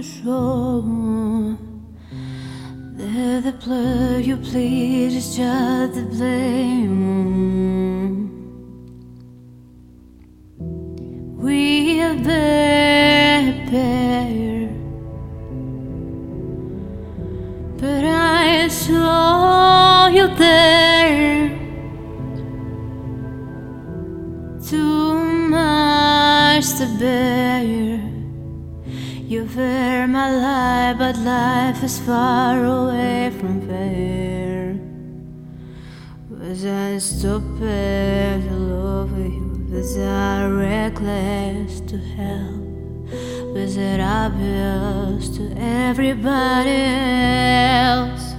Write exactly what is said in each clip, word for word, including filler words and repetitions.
show that the play you please is just the blame. We have better, but I saw you there. Too much to bear. You fear my life, but life is far away from fair. Was I stupid to love you? Was I reckless to help? Was it obvious to everybody else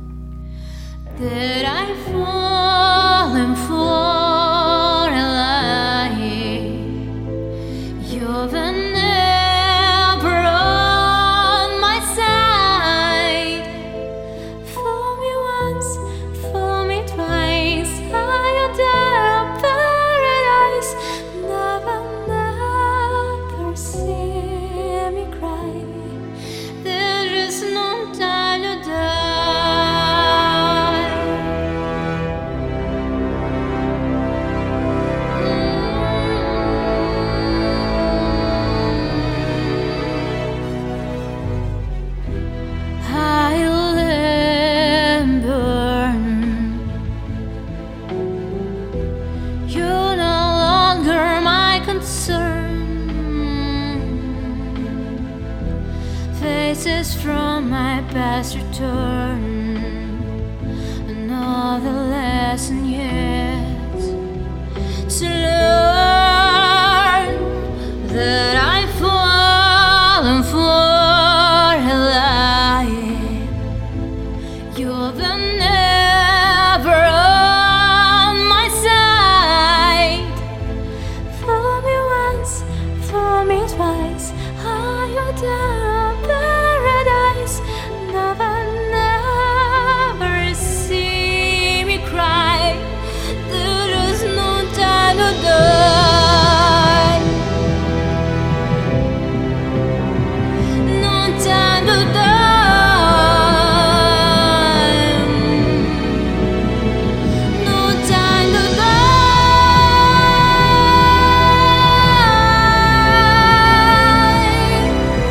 that I fall and for a lie? You've never on my side. For me once, for me twice, I adore paradise. Never, never see me cry. There is no time to die. I'll burn. You're no longer my concern. Faces from my past return. Another lesson yet to learn that I've fallen for a lie. You've never on my side. For me once, for me twice, I adore paradise. Never, never see me cry. There is no time to die. No time to die. No time to die.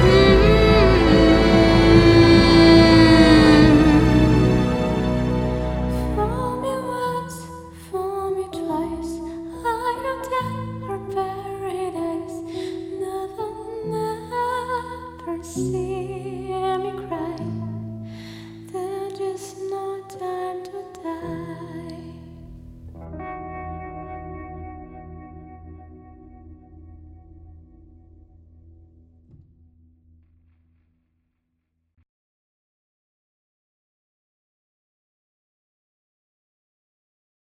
For me once, for me twice, I am there paradise. Never, never see me cry. There is no time to die.